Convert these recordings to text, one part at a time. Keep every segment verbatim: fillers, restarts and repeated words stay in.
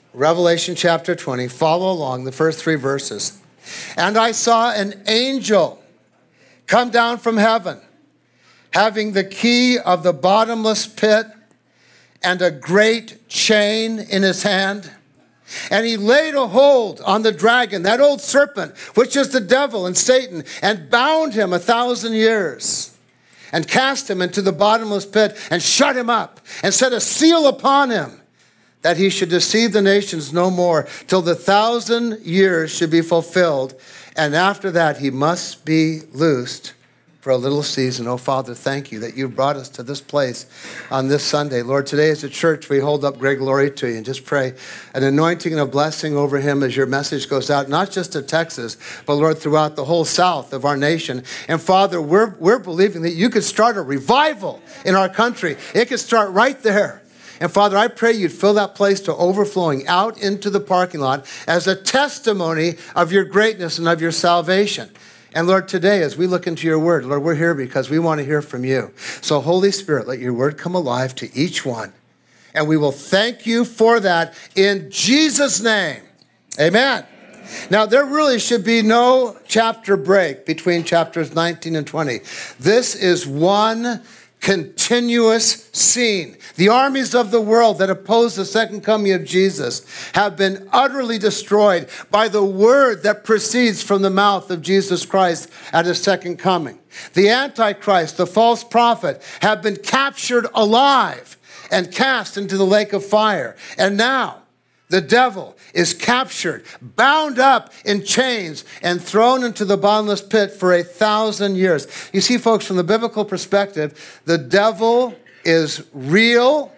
Revelation chapter twenty. Follow along the first three verses. And I saw an angel come down from heaven, having the key of the bottomless pit and a great chain in his hand. And he laid a hold on the dragon, that old serpent, which is the devil and Satan, and bound him a thousand years, and cast him into the bottomless pit, and shut him up, and set a seal upon him, that he should deceive the nations no more, till the thousand years should be fulfilled. And after that he must be loosed for a little season. Oh, Father, thank you that you've brought us to this place on this Sunday. Lord, today as a church, we hold up Greg Laurie to you and just pray an anointing and a blessing over him as your message goes out, not just to Texas, but Lord, throughout the whole south of our nation. And Father, we're, we're believing that you could start a revival in our country. It could start right there. And Father, I pray you'd fill that place to overflowing out into the parking lot as a testimony of your greatness and of your salvation. And Lord, today, as we look into your word, Lord, we're here because we want to hear from you. So Holy Spirit, let your word come alive to each one. And we will thank you for that in Jesus' name. Amen. Now, there really should be no chapter break between chapters nineteen and twenty. This is one continuous scene. The armies of the world that oppose the second coming of Jesus have been utterly destroyed by the word that proceeds from the mouth of Jesus Christ at his second coming. The Antichrist, the false prophet, have been captured alive and cast into the lake of fire. And now the devil is captured, bound up in chains, and thrown into the bottomless pit for a thousand years. You see, folks, from the biblical perspective, the devil is real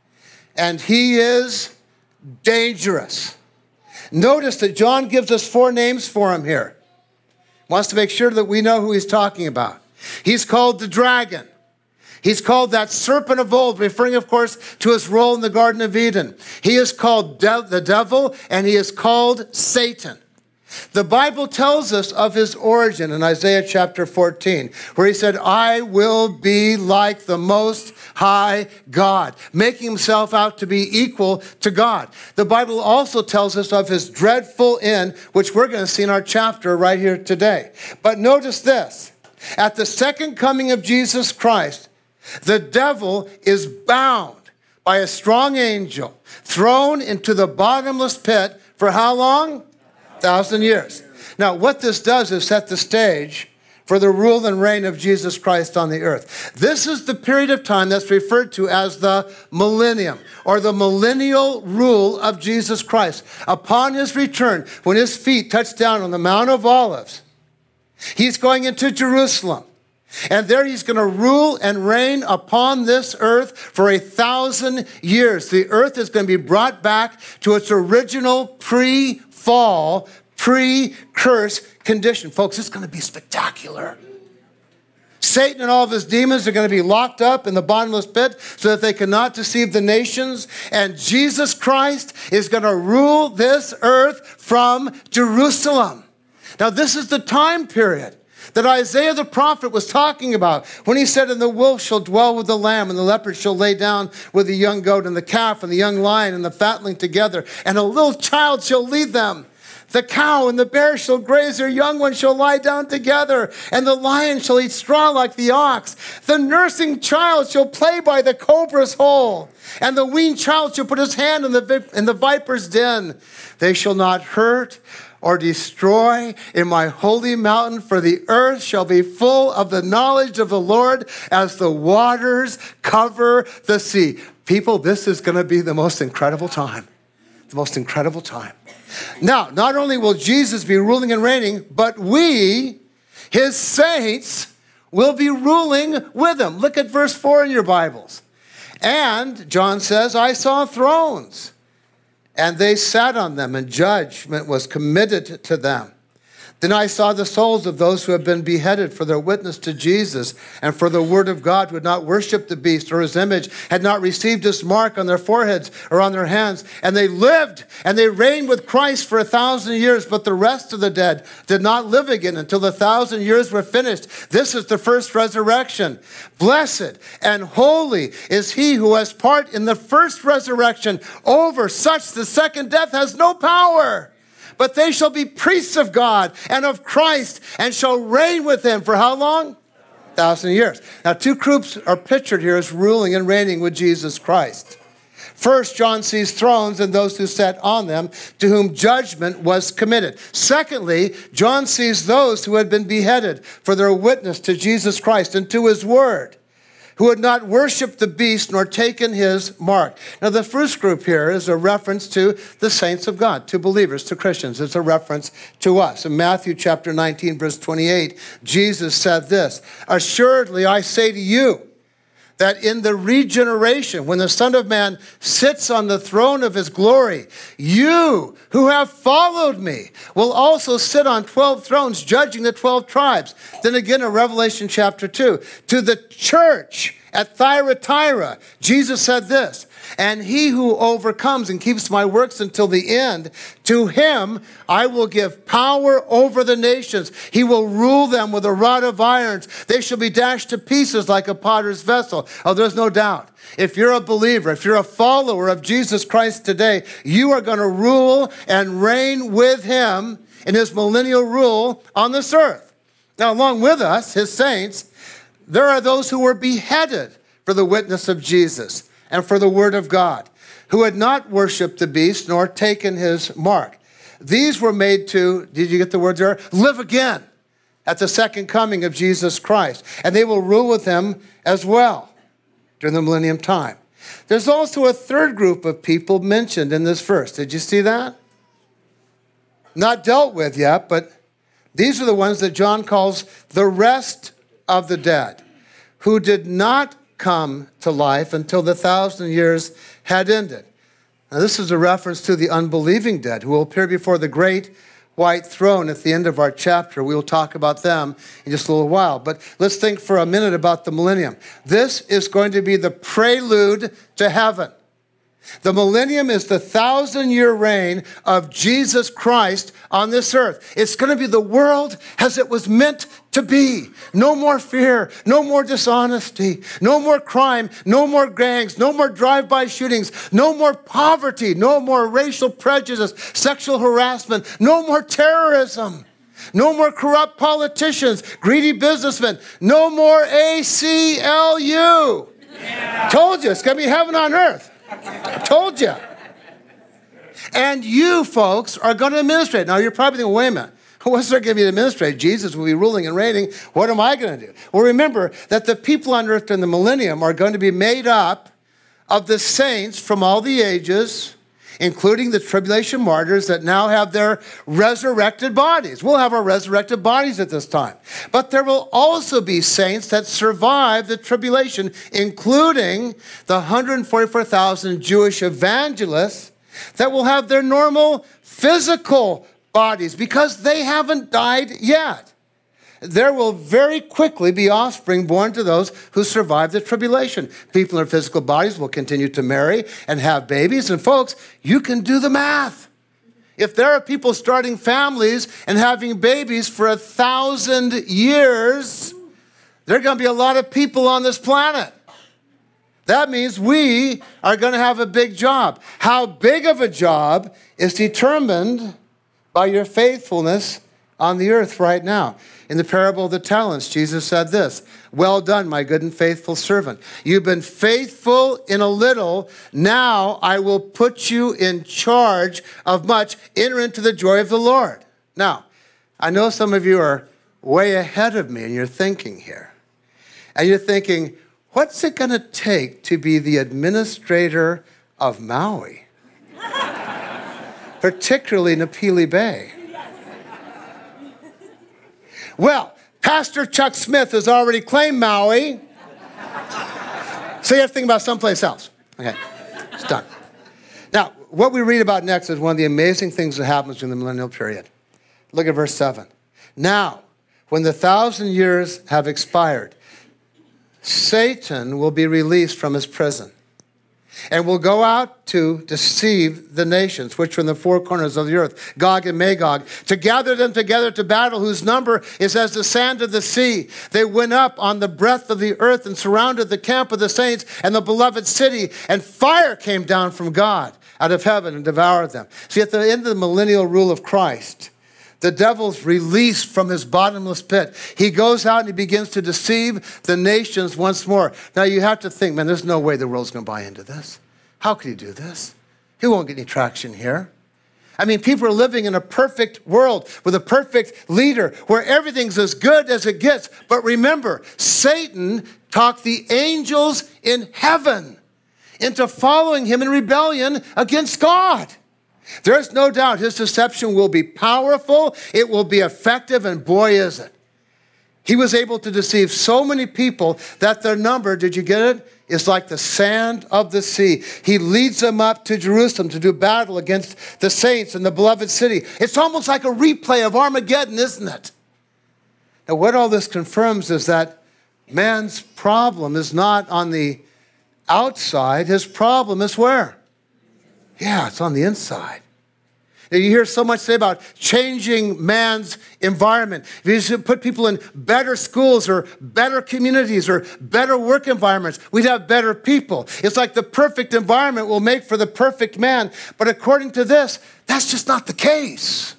and he is dangerous. Notice that John gives us four names for him here. He wants to make sure that we know who he's talking about. He's called the dragon. He's called that serpent of old, referring, of course, to his role in the Garden of Eden. He is called de- the devil, and he is called Satan. The Bible tells us of his origin in Isaiah chapter fourteen, where he said, I will be like the Most High God, making himself out to be equal to God. The Bible also tells us of his dreadful end, which we're going to see in our chapter right here today. But notice this, at the second coming of Jesus Christ, the devil is bound by a strong angel, thrown into the bottomless pit for how long? A thousand years. Now, what this does is set the stage for the rule and reign of Jesus Christ on the earth. This is the period of time that's referred to as the millennium, or the millennial rule of Jesus Christ. Upon his return, when his feet touch down on the Mount of Olives, he's going into Jerusalem. And there he's going to rule and reign upon this earth for a thousand years. The earth is going to be brought back to its original pre-fall, pre-curse condition. Folks, it's going to be spectacular. Satan and all of his demons are going to be locked up in the bottomless pit so that they cannot deceive the nations. And Jesus Christ is going to rule this earth from Jerusalem. Now, this is the time period that Isaiah the prophet was talking about when he said, and the wolf shall dwell with the lamb, and the leopard shall lay down with the young goat, and the calf and the young lion and the fatling together, and a little child shall lead them. The cow and the bear shall graze, their young ones shall lie down together, and the lion shall eat straw like the ox. The nursing child shall play by the cobra's hole, and the weaned child shall put his hand in the, in the viper's den. They shall not hurt or destroy in my holy mountain, for the earth shall be full of the knowledge of the Lord as the waters cover the sea. People, this is going to be the most incredible time. The most incredible time. Now, not only will Jesus be ruling and reigning, but we, his saints, will be ruling with him. Look at verse four in your Bibles. And John says, I saw thrones, and they sat on them, and judgment was committed to them. Then I saw the souls of those who have been beheaded for their witness to Jesus and for the word of God, who had not worshipped the beast or his image, had not received his mark on their foreheads or on their hands. And they lived and they reigned with Christ for a thousand years. But the rest of the dead did not live again until the thousand years were finished. This is the first resurrection. Blessed and holy is he who has part in the first resurrection. Over such the second death has no power. But they shall be priests of God and of Christ and shall reign with him for how long? A thousand years. Now, two groups are pictured here as ruling and reigning with Jesus Christ. First, John sees thrones and those who sat on them, to whom judgment was committed. Secondly, John sees those who had been beheaded for their witness to Jesus Christ and to his word, who had not worshipped the beast nor taken his mark. Now, the first group here is a reference to the saints of God, to believers, to Christians. It's a reference to us. In Matthew chapter nineteen, verse twenty-eight, Jesus said this, "Assuredly, I say to you, that in the regeneration, when the Son of Man sits on the throne of his glory, you who have followed me will also sit on twelve thrones, judging the twelve tribes." Then again in Revelation chapter two, to the church at Thyatira, Jesus said this, "And he who overcomes and keeps my works until the end, to him I will give power over the nations. He will rule them with a rod of iron. They shall be dashed to pieces like a potter's vessel." Oh, there's no doubt. If you're a believer, if you're a follower of Jesus Christ today, you are going to rule and reign with him in his millennial rule on this earth. Now, along with us, his saints, there are those who were beheaded for the witness of Jesus and for the word of God, who had not worshipped the beast nor taken his mark. These were made to, did you get the words there? Live again at the second coming of Jesus Christ. And they will rule with him as well during the millennium time. There's also a third group of people mentioned in this verse. Did you see that? Not dealt with yet, but these are the ones that John calls the rest of the dead, who did not come to life until the thousand years had ended. Now, this is a reference to the unbelieving dead who will appear before the great white throne at the end of our chapter. We will talk about them in just a little while. But let's think for a minute about the millennium. This is going to be the prelude to heaven. The millennium is the thousand-year reign of Jesus Christ on this earth. It's going to be the world as it was meant to be. No more fear, no more dishonesty, no more crime, no more gangs, no more drive-by shootings, no more poverty, no more racial prejudice, sexual harassment, no more terrorism, no more corrupt politicians, greedy businessmen, no more A C L U. Yeah. Told you, it's going to be heaven on earth. I told you. And you folks are going to administrate. Now, you're probably thinking, wait a minute. What's there going to be to administrate? Jesus will be ruling and reigning. What am I going to do? Well, remember that the people on earth in the millennium are going to be made up of the saints from all the ages, including the tribulation martyrs that now have their resurrected bodies. We'll have our resurrected bodies at this time. But there will also be saints that survive the tribulation, including the one hundred forty-four thousand Jewish evangelists that will have their normal physical bodies because they haven't died yet. There will very quickly be offspring born to those who survive the tribulation. People in their physical bodies will continue to marry and have babies. And folks, you can do the math. If there are people starting families and having babies for a thousand years, there are going to be a lot of people on this planet. That means we are going to have a big job. How big of a job is determined by your faithfulness on the earth right now. In the parable of the talents, Jesus said this, "Well done, my good and faithful servant. You've been faithful in a little. Now I will put you in charge of much. Enter into the joy of the Lord." Now, I know some of you are way ahead of me in your thinking here. And you're thinking, what's it going to take to be the administrator of Maui? Particularly Napili Bay. Well, Pastor Chuck Smith has already claimed Maui. So you have to think about someplace else. Okay, it's done. Now, what we read about next is one of the amazing things that happens in the millennial period. Look at verse seven. Now, when the thousand years have expired, Satan will be released from his prison and will go out to deceive the nations, which are in the four corners of the earth, Gog and Magog, to gather them together to battle, whose number is as the sand of the sea. They went up on the breadth of the earth and surrounded the camp of the saints and the beloved city, and fire came down from God out of heaven and devoured them. See, at the end of the millennial rule of Christ, the devil's released from his bottomless pit. He goes out and he begins to deceive the nations once more. Now you have to think, man, there's no way the world's going to buy into this. How could he do this? He won't get any traction here. I mean, people are living in a perfect world with a perfect leader where everything's as good as it gets. But remember, Satan talked the angels in heaven into following him in rebellion against God. There's no doubt his deception will be powerful, it will be effective, and boy, is it. He was able to deceive so many people that their number, did you get it, is like the sand of the sea. He leads them up to Jerusalem to do battle against the saints and the beloved city. It's almost like a replay of Armageddon, isn't it? Now, what all this confirms is that man's problem is not on the outside. His problem is where? Yeah, it's on the inside. Now, you hear so much say about changing man's environment. If you should put people in better schools or better communities or better work environments, we'd have better people. It's like the perfect environment will make for the perfect man. But according to this, that's just not the case.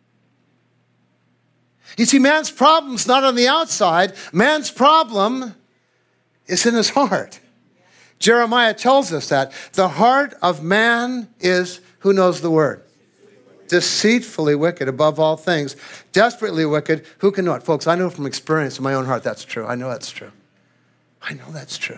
You see, man's problem's not on the outside. Man's problem is in his heart. Jeremiah tells us that the heart of man is, who knows the word? Deceitfully wicked above all things, desperately wicked. Who can know it? Folks, I know from experience in my own heart that's true. I know that's true. I know that's true.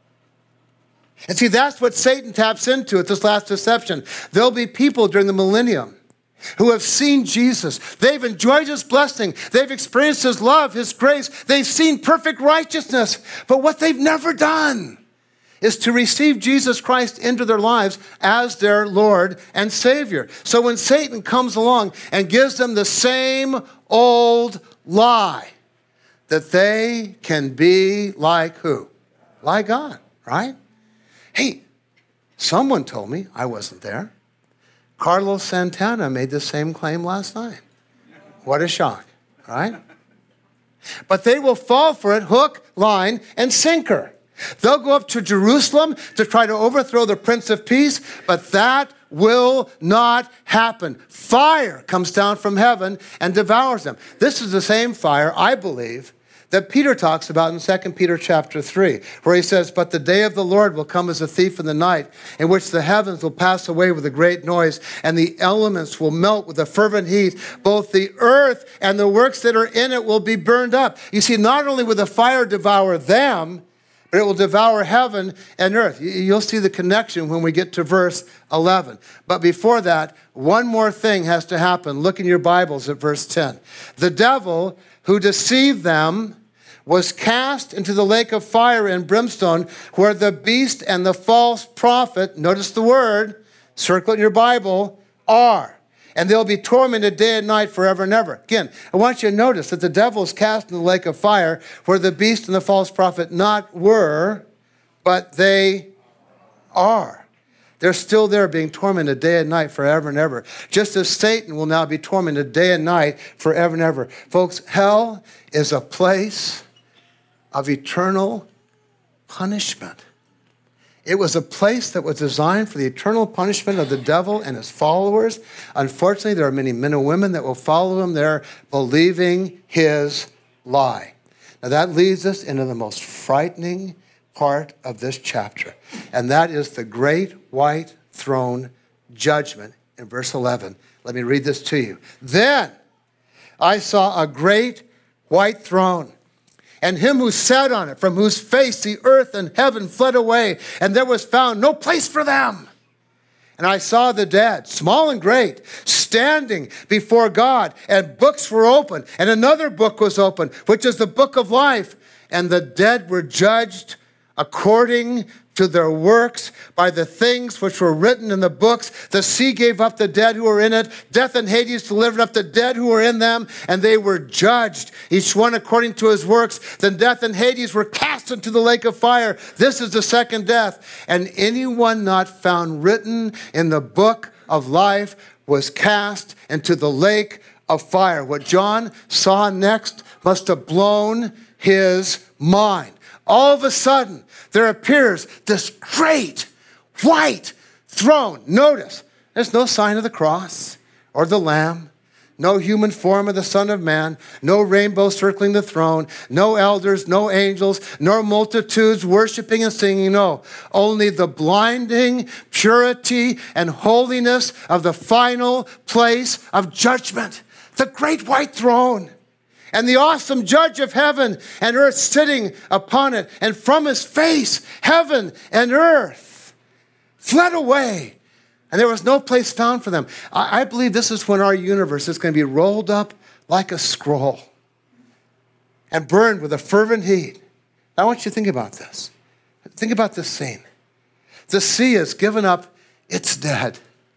And see, that's what Satan taps into at this last deception. There'll be people during the millennium who have seen Jesus. They've enjoyed his blessing. They've experienced his love, his grace. They've seen perfect righteousness. But what they've never done is to receive Jesus Christ into their lives as their Lord and Savior. So when Satan comes along and gives them the same old lie, that they can be like who? Like God, right? Hey, someone told me, I wasn't there, Carlos Santana made the same claim last night. What a shock, right? But they will fall for it hook, line, and sinker. They'll go up to Jerusalem to try to overthrow the Prince of Peace, but that will not happen. Fire comes down from heaven and devours them. This is the same fire, I believe, that Peter talks about in Second Peter chapter three, where he says, but the day of the Lord will come as a thief in the night, in which the heavens will pass away with a great noise, and the elements will melt with a fervent heat. Both the earth and the works that are in it will be burned up. You see, not only will the fire devour them, but it will devour heaven and earth. You'll see the connection when we get to verse eleven. But before that, one more thing has to happen. Look in your Bibles at verse ten. The devil who deceived them was cast into the lake of fire and brimstone, where the beast and the false prophet, notice the word, circle it in your Bible, are. And they'll be tormented day and night forever and ever. Again, I want you to notice that the devil is cast in the lake of fire, where the beast and the false prophet not were, but they are. They're still there being tormented day and night forever and ever. Just as Satan will now be tormented day and night forever and ever. Folks, hell is a place of eternal punishment. It was a place that was designed for the eternal punishment of the devil and his followers. Unfortunately, there are many men and women that will follow him there, believing his lie. Now that leads us into the most frightening part of this chapter, and that is the great white throne judgment in verse eleven. Let me read this to you. Then I saw a great white throne, and him who sat on it, from whose face the earth and heaven fled away, and there was found no place for them. And I saw the dead, small and great, standing before God, and books were opened, and another book was opened, which is the book of life. And the dead were judged according to their works by the things which were written in the books. The sea gave up the dead who were in it. Death and Hades delivered up the dead who were in them, and they were judged, each one according to his works. Then death and Hades were cast into the lake of fire. This is the second death. And anyone not found written in the book of life was cast into the lake of fire. What John saw next must have blown his mind. All of a sudden, there appears this great white throne. Notice, there's no sign of the cross or the Lamb, no human form of the Son of Man, no rainbow circling the throne, no elders, no angels, nor multitudes worshiping and singing. No, only the blinding purity and holiness of the final place of judgment, the great white throne. And the awesome judge of heaven and earth sitting upon it. And from his face, heaven and earth fled away. And there was no place found for them. I, I believe this is when our universe is going to be rolled up like a scroll and burned with a fervent heat. I want you to think about this. Think about this scene. The sea has given up its dead.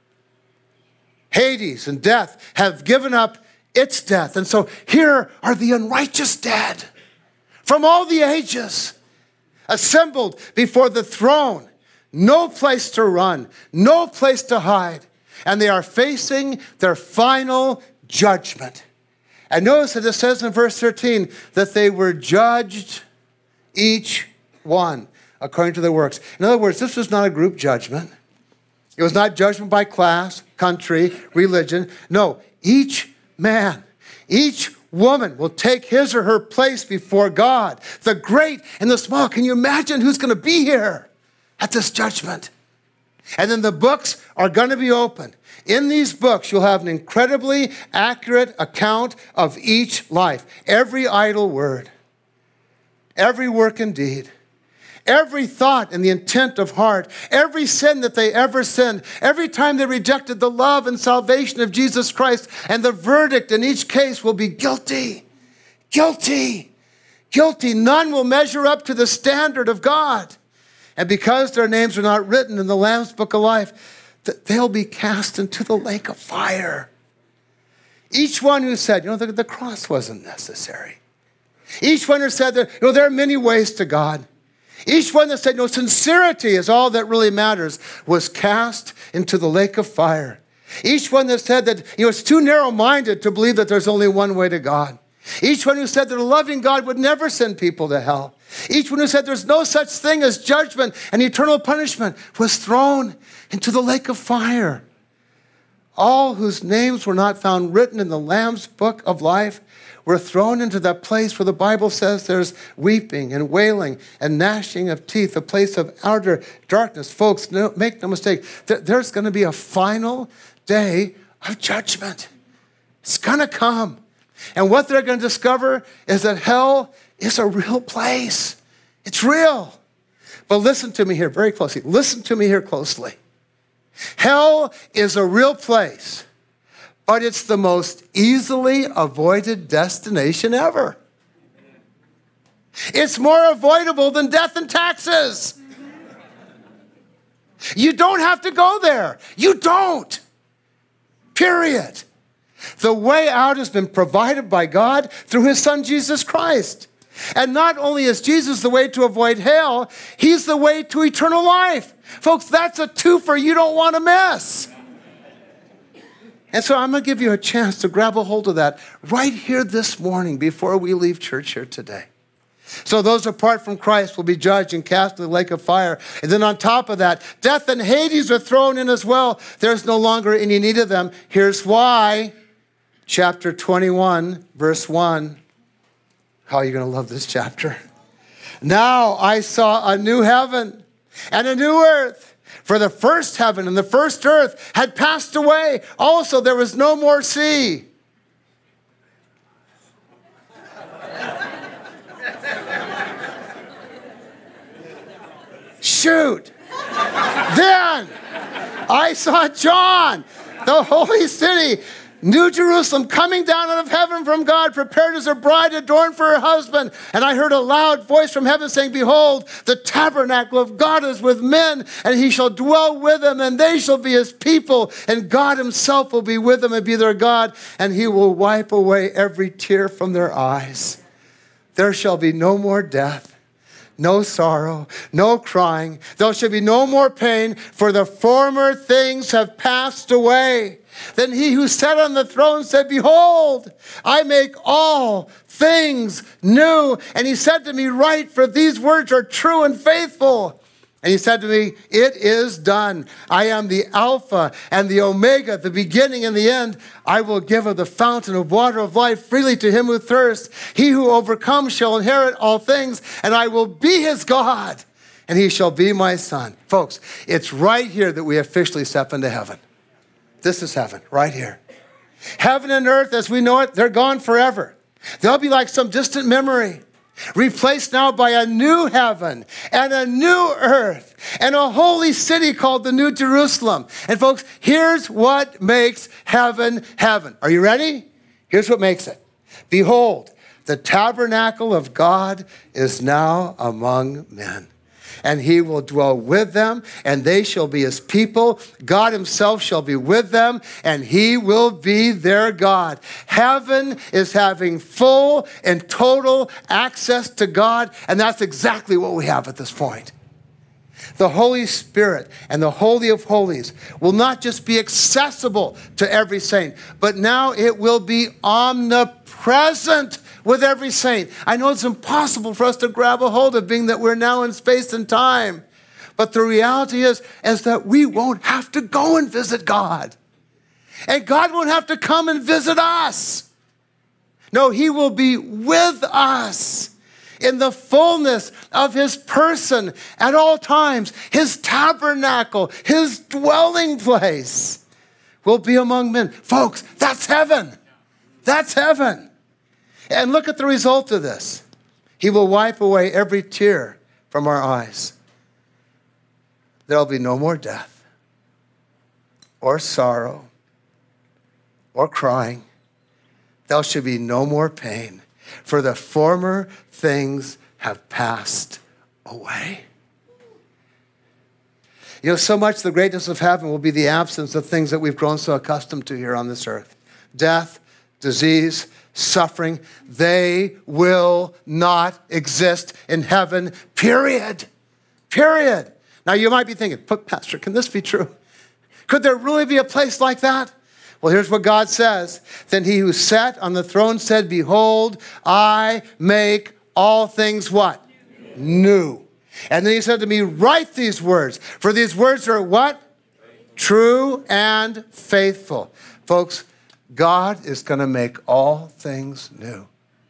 Hades and death have given up its death. And so here are the unrighteous dead from all the ages assembled before the throne. No place to run, no place to hide. And they are facing their final judgment. And notice that it says in verse thirteen that they were judged, each one, according to their works. In other words, this was not a group judgment. It was not judgment by class, country, religion. No, each man, each woman will take his or her place before God, the great and the small. Can you imagine who's going to be here at this judgment? And then the books are going to be opened. In these books, you'll have an incredibly accurate account of each life. Every idle word, every work and deed, every thought and the intent of heart, every sin that they ever sinned, every time they rejected the love and salvation of Jesus Christ, and the verdict in each case will be guilty, guilty, guilty. None will measure up to the standard of God. And because their names are not written in the Lamb's Book of Life, they'll be cast into the lake of fire. Each one who said, you know, the, the cross wasn't necessary. Each one who said that, you know, there are many ways to God. Each one that said, no, sincerity is all that really matters, was cast into the lake of fire. Each one that said that, you know, it's too narrow-minded to believe that there's only one way to God. Each one who said that a loving God would never send people to hell. Each one who said there's no such thing as judgment and eternal punishment was thrown into the lake of fire. All whose names were not found written in the Lamb's Book of Life were thrown into that place where the Bible says there's weeping and wailing and gnashing of teeth, a place of outer darkness. Folks, no, make no mistake, there's going to be a final day of judgment. It's going to come. And what they're going to discover is that hell is a real place. It's real. But listen to me here very closely. Listen to me here closely. Hell is a real place, but it's the most easily avoided destination ever. It's more avoidable than death and taxes. You don't have to go there. You don't. Period. The way out has been provided by God through his son, Jesus Christ. And not only is Jesus the way to avoid hell, he's the way to eternal life. Folks, that's a twofer you don't want to miss. And so I'm going to give you a chance to grab a hold of that right here this morning before we leave church here today. So those apart from Christ will be judged and cast in the lake of fire. And then on top of that, death and Hades are thrown in as well. There's no longer any need of them. Here's why. Chapter twenty-one, verse one. How are you going to love this chapter? Now I saw a new heaven and a new earth. For the first heaven and the first earth had passed away. Also, there was no more sea. Shoot. Then I saw John, the holy city, New Jerusalem coming down out of heaven from God, prepared as a bride adorned for her husband. And I heard a loud voice from heaven saying, behold, the tabernacle of God is with men, and he shall dwell with them, and they shall be his people. And God himself will be with them and be their God, and he will wipe away every tear from their eyes. There shall be no more death, no sorrow, no crying. There shall be no more pain, for the former things have passed away. Then he who sat on the throne said, behold, I make all things new. And he said to me, write, for these words are true and faithful. And he said to me, it is done. I am the Alpha and the Omega, the beginning and the end. I will give of the fountain of water of life freely to him who thirsts. He who overcomes shall inherit all things, and I will be his God, and he shall be my son. Folks, it's right here that we officially step into heaven. This is heaven, right here. Heaven and earth, as we know it, they're gone forever. They'll be like some distant memory, replaced now by a new heaven and a new earth and a holy city called the New Jerusalem. And folks, here's what makes heaven heaven. Are you ready? Here's what makes it. Behold, the tabernacle of God is now among men. And he will dwell with them, and they shall be his people. God himself shall be with them, and he will be their God. Heaven is having full and total access to God, and that's exactly what we have at this point. The Holy Spirit and the Holy of Holies will not just be accessible to every saint, but now it will be omnipresent with every saint. I know it's impossible for us to grab a hold of, being that we're now in space and time. But the reality is, is that we won't have to go and visit God. And God won't have to come and visit us. No, he will be with us in the fullness of his person at all times. His tabernacle, his dwelling place will be among men. Folks, that's heaven. That's heaven. And look at the result of this. He will wipe away every tear from our eyes. There'll be no more death or sorrow or crying. There shall be no more pain, for the former things have passed away. You know, so much the greatness of heaven will be the absence of things that we've grown so accustomed to here on this earth. Death, disease, suffering, they will not exist in heaven, period. Period. Now you might be thinking, but Pastor, can this be true? Could there really be a place like that? Well, here's what God says. Then he who sat on the throne said, behold, I make all things what? New. And then he said to me, write these words, for these words are what? True and faithful. Folks, God is going to make all things new.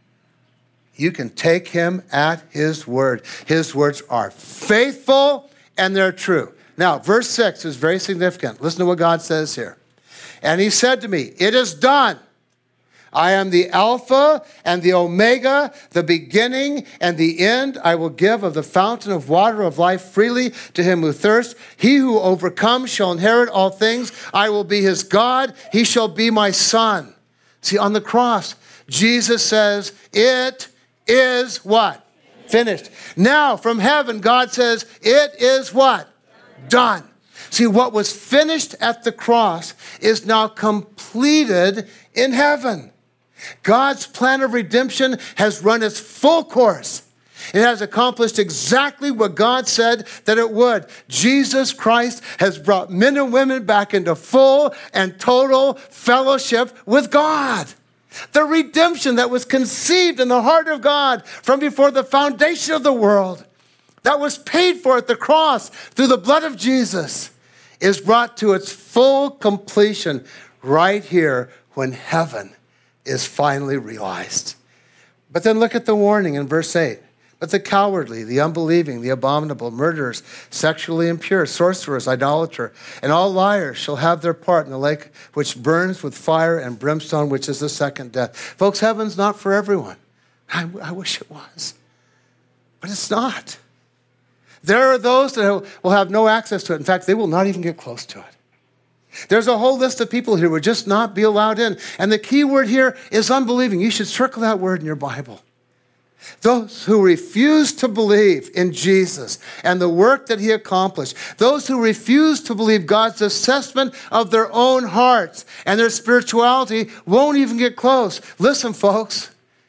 You can take him at his word. His words are faithful and they're true. Now, verse six is very significant. Listen to what God says here. And he said to me, it is done. I am the Alpha and the Omega, the beginning and the end. I will give of the fountain of water of life freely to him who thirsts. He who overcomes shall inherit all things. I will be his God. He shall be my son. See, on the cross, Jesus says, it is what? Finished. Now, from heaven, God says, it is what? Done. See, what was finished at the cross is now completed in heaven. God's plan of redemption has run its full course. It has accomplished exactly what God said that it would. Jesus Christ has brought men and women back into full and total fellowship with God. The redemption that was conceived in the heart of God from before the foundation of the world, that was paid for at the cross through the blood of Jesus, is brought to its full completion right here when heaven is finally realized. But then look at the warning in verse eight. But the cowardly, the unbelieving, the abominable, murderers, sexually impure, sorcerers, idolater, and all liars shall have their part in the lake which burns with fire and brimstone, which is the second death. Folks, heaven's not for everyone. I, I wish it was. But it's not. There are those that will have no access to it. In fact, they will not even get close to it. There's a whole list of people here who would just not be allowed in. And the key word here is unbelieving. You should circle that word in your Bible. Those who refuse to believe in Jesus and the work that he accomplished. Those who refuse to believe God's assessment of their own hearts and their spirituality won't even get close. Listen, folks,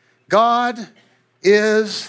God is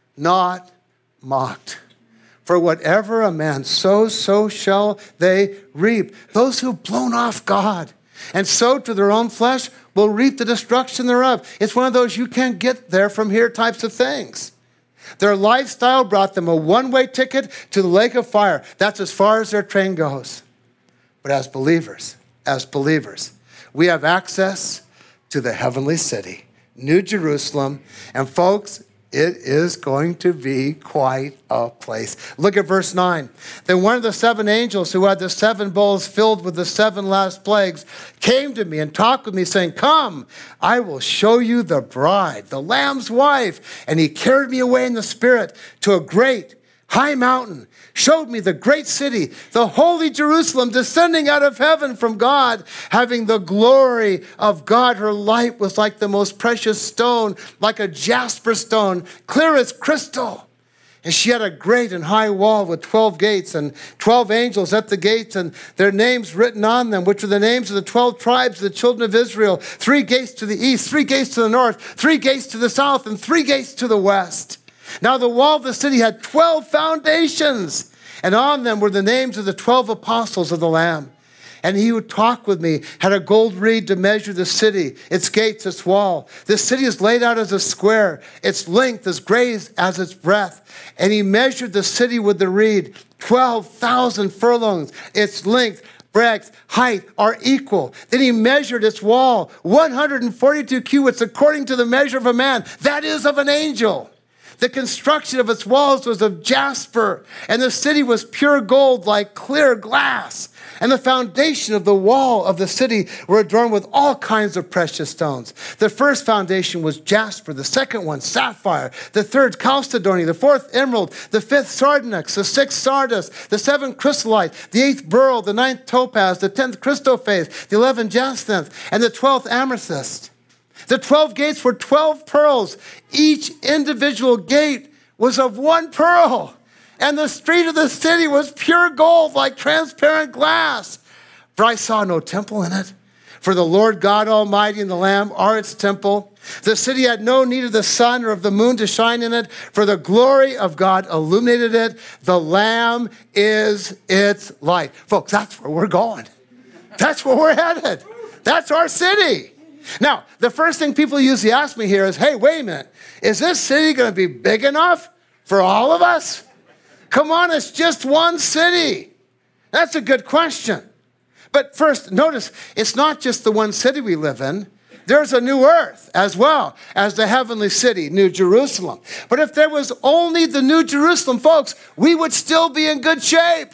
not mocked. For whatever a man sows, so shall they reap. Those who've blown off God and sowed to their own flesh will reap the destruction thereof. It's one of those you can't get there from here types of things. Their lifestyle brought them a one-way ticket to the lake of fire. That's as far as their train goes. But as believers, as believers, we have access to the heavenly city, New Jerusalem. And folks, it is going to be quite a place. Look at verse nine. Then one of the seven angels who had the seven bowls filled with the seven last plagues came to me and talked with me, saying, "Come, I will show you the bride, the Lamb's wife." And he carried me away in the spirit to a great high mountain, showed me the great city, the holy Jerusalem, descending out of heaven from God, having the glory of God. Her light was like the most precious stone, like a jasper stone, clear as crystal. And she had a great and high wall with twelve gates and twelve angels at the gates, and their names written on them, which are the names of the twelve tribes of the children of Israel. Three gates to the east, three gates to the north, three gates to the south, and three gates to the west. Now the wall of the city had twelve foundations, and on them were the names of the twelve apostles of the Lamb. And he who talked with me had a gold reed to measure the city, its gates, its wall. The city is laid out as a square, its length as great as its breadth. And he measured the city with the reed, twelve thousand furlongs. Its length, breadth, height are equal. Then he measured its wall, one hundred forty-two cubits, according to the measure of a man, that is, of an angel. The construction of its walls was of jasper, and the city was pure gold like clear glass. And the foundation of the wall of the city were adorned with all kinds of precious stones. The first foundation was jasper, the second one sapphire, the third chalcedony, the fourth emerald, the fifth sardonyx, the sixth sardis, the seventh chrysolite, the eighth beryl, the ninth topaz, the tenth Christophase, the eleventh jacinth, and the twelfth amethyst. The twelve gates were twelve pearls. Each individual gate was of one pearl. And the street of the city was pure gold, like transparent glass. For I saw no temple in it. For the Lord God Almighty and the Lamb are its temple. The city had no need of the sun or of the moon to shine in it, for the glory of God illuminated it. The Lamb is its light. Folks, that's where we're going. That's where we're headed. That's our city. Now, the first thing people usually ask me here is, hey, wait a minute. Is this city going to be big enough for all of us? Come on, it's just one city. That's a good question. But first, notice, it's not just the one city we live in. There's a new earth as well as the heavenly city, New Jerusalem. But if there was only the New Jerusalem, folks, we would still be in good shape.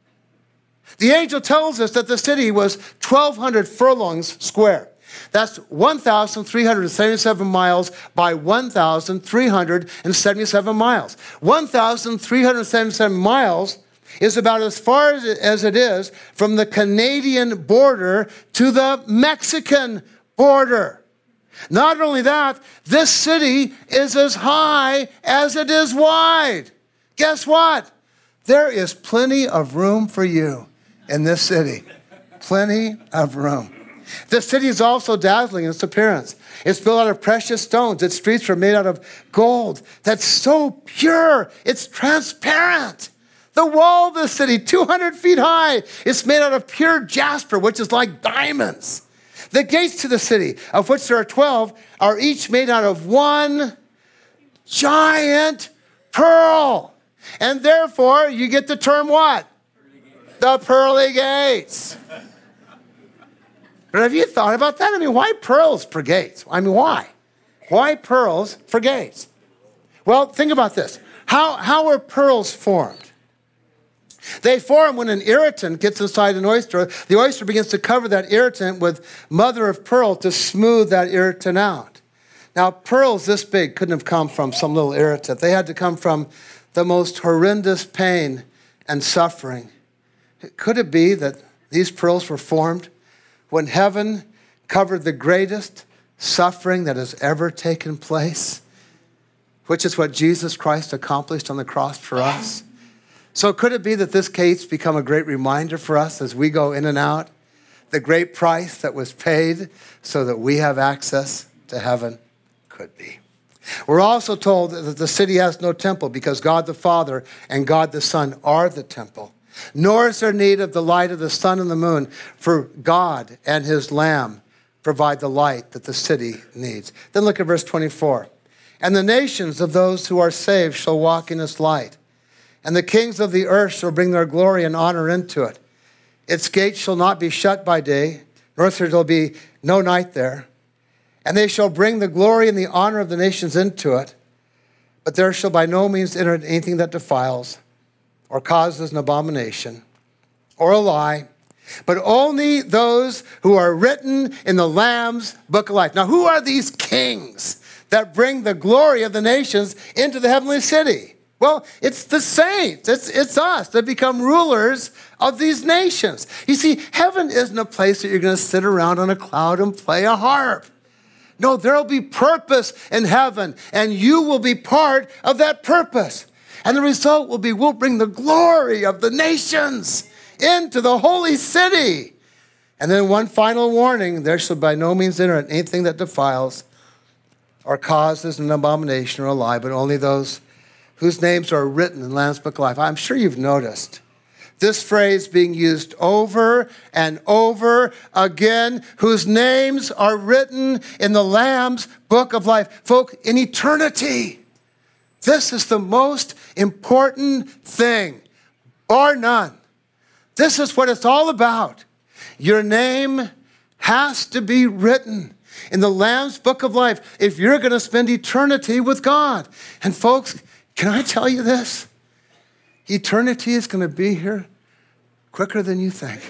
The angel tells us that the city was twelve hundred furlongs square. That's one thousand three hundred seventy-seven miles by one thousand three hundred seventy-seven miles. one thousand three hundred seventy-seven miles is about as far as it is from the Canadian border to the Mexican border. Not only that, this city is as high as it is wide. Guess what? There is plenty of room for you in this city. Plenty of room. The city is also dazzling in its appearance. It's built out of precious stones. Its streets are made out of gold that's so pure, it's transparent. The wall of the city, two hundred feet high, is made out of pure jasper, which is like diamonds. The gates to the city, of which there are twelve, are each made out of one giant pearl. And therefore, you get the term what? The pearly gates. But have you thought about that? I mean, why pearls for gates? I mean, why? Why pearls for gates? Well, think about this. How, how are pearls formed? They form when an irritant gets inside an oyster. The oyster begins to cover that irritant with mother of pearl to smooth that irritant out. Now, pearls this big couldn't have come from some little irritant. They had to come from the most horrendous pain and suffering. Could it be that These pearls were formed when heaven covered the greatest suffering that has ever taken place, which is what Jesus Christ accomplished on the cross for us. So could it be that this case become a great reminder for us as we go in and out, the great price that was paid so that we have access to heaven? Could be. We're also told that the city has no temple because God the Father and God the Son are the temple. Nor is there need of the light of the sun and the moon, for God and his Lamb provide the light that the city needs. Then look at verse twenty-four. And the nations of those who are saved shall walk in its light, and the kings of the earth shall bring their glory and honor into it. Its gates shall not be shut by day, nor shall there be no night there. And they shall bring the glory and the honor of the nations into it, but there shall by no means enter anything that defiles, or causes an abomination, or a lie, but only those who are written in the Lamb's book of life. Now, who are these kings that bring the glory of the nations into the heavenly city? Well, it's the saints. It's, it's us that become rulers of these nations. You see, heaven isn't a place that you're going to sit around on a cloud and play a harp. No, there'll be purpose in heaven, and you will be part of that purpose. And the result will be we'll bring the glory of the nations into the holy city. And then one final warning, there shall by no means enter anything that defiles or causes an abomination or a lie, but only those whose names are written in the Lamb's Book of Life. I'm sure you've noticed this phrase being used over and over again, whose names are written in the Lamb's Book of Life. Folk, in eternity, this is the most important thing, bar none. This is what it's all about. Your name has to be written in the Lamb's Book of Life if you're going to spend eternity with God. And folks, can I tell you this? Eternity is going to be here quicker than you think.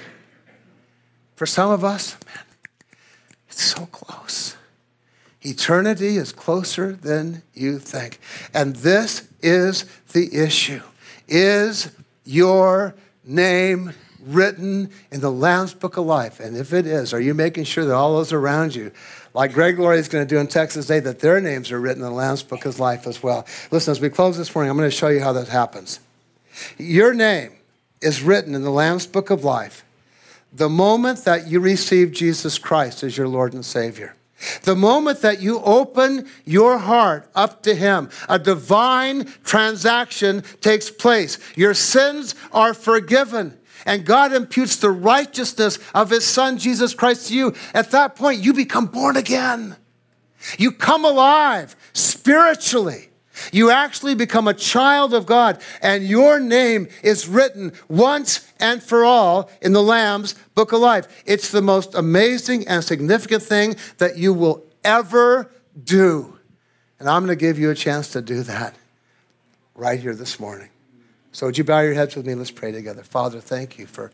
For some of us, man, it's so close. Eternity is closer than you think. And this is the issue. Is your name written in the Lamb's Book of Life? And if it is, are you making sure that all those around you, like Greg Laurie is going to do in Texas Day, that their names are written in the Lamb's Book of Life as well? Listen, as we close this morning, I'm going to show you how that happens. Your name is written in the Lamb's Book of Life the moment that you receive Jesus Christ as your Lord and Savior. The moment that you open your heart up to him, a divine transaction takes place. Your sins are forgiven, and God imputes the righteousness of his Son, Jesus Christ, to you. At that point, you become born again. You come alive spiritually. You actually become a child of God, and your name is written once and for all in the Lamb's Book of Life. It's the most amazing and significant thing that you will ever do. And I'm going to give you a chance to do that right here this morning. So would you bow your heads with me? Let's pray together. Father, thank you for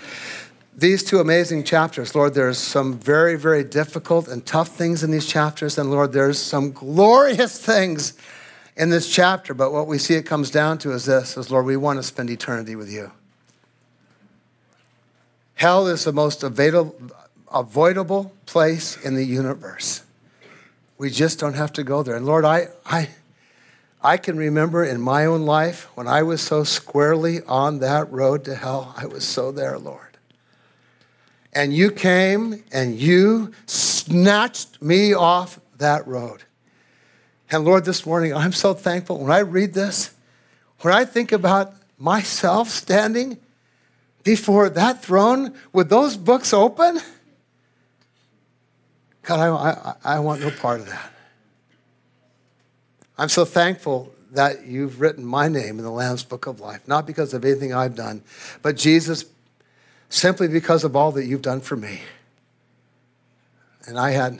these two amazing chapters. Lord, there's some very, very difficult and tough things in these chapters. And Lord, there's some glorious things in this chapter, but what we see it comes down to is this, is Lord, we want to spend eternity with you. Hell is the most avoidable place in the universe. We just don't have to go there. And Lord, I, I, I can remember in my own life when I was so squarely on that road to hell, I was so there, Lord. And you came and you snatched me off that road. And Lord, this morning, I'm so thankful. When I read this, when I think about myself standing before that throne with those books open, God, I, I, I want no part of that. I'm so thankful that you've written my name in the Lamb's Book of Life, not because of anything I've done, but Jesus, simply because of all that you've done for me. And I had,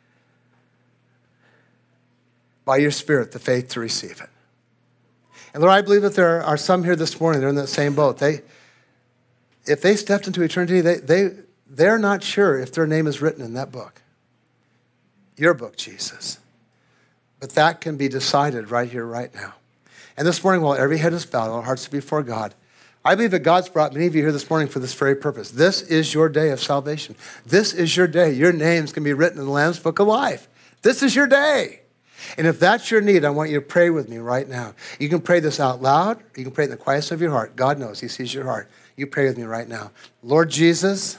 by your Spirit, the faith to receive it. And Lord, I believe that there are some here this morning, they're in that same boat. They, if they stepped into eternity, they, they, they're not sure if their name is written in that book. Your book, Jesus. But that can be decided right here, right now. And this morning, while every head is bowed, our hearts are before God, I believe that God's brought many of you here this morning for this very purpose. This is your day of salvation. This is your day. Your name's going to be written in the Lamb's Book of Life. This is your day. And if that's your need, I want you to pray with me right now. You can pray this out loud, or you can pray it in the quietness of your heart. God knows. He sees your heart. You pray with me right now. Lord Jesus,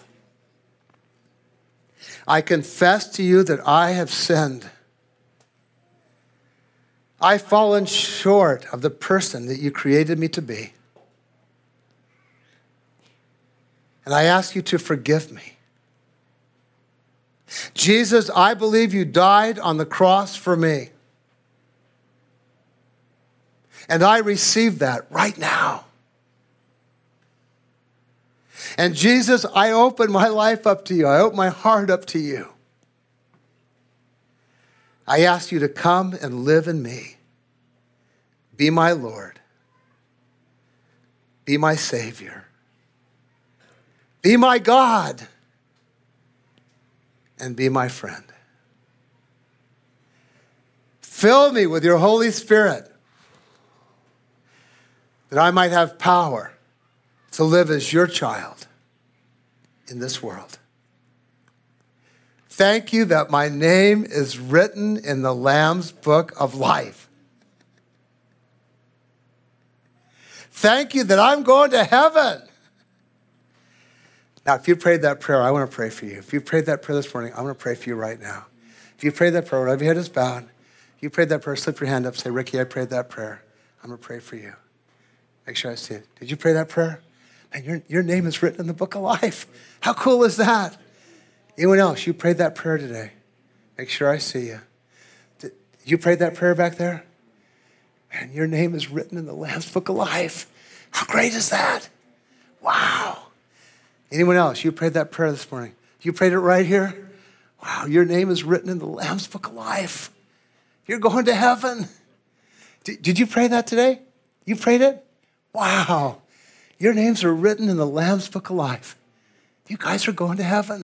I confess to you that I have sinned. I've fallen short of the person that you created me to be. And I ask you to forgive me. Jesus, I believe you died on the cross for me. And I receive that right now. And Jesus, I open my life up to you. I open my heart up to you. I ask you to come and live in me. Be my Lord. Be my Savior. Be my God. And be my friend. Fill me with your Holy Spirit that I might have power to live as your child in this world. Thank you that my name is written in the Lamb's Book of Life. Thank you that I'm going to heaven. Now, if you prayed that prayer, I want to pray for you. If you prayed that prayer this morning, I want to pray for you right now. If you prayed that prayer, wherever your head is bowed, if you prayed that prayer, slip your hand up, say, Ricky, I prayed that prayer. I'm going to pray for you. Make sure I see it. Did you pray that prayer? Man, your, your name is written in the Book of Life. How cool is that? Anyone else, you prayed that prayer today? Make sure I see you. Did you prayed that prayer back there? Man, your name is written in the Lamb's Book of Life. How great is that? Wow. Anyone else, you prayed that prayer this morning? You prayed it right here? Wow, your name is written in the Lamb's Book of Life. You're going to heaven. Did, did you pray that today? You prayed it? Wow. Your names are written in the Lamb's Book of Life. You guys are going to heaven.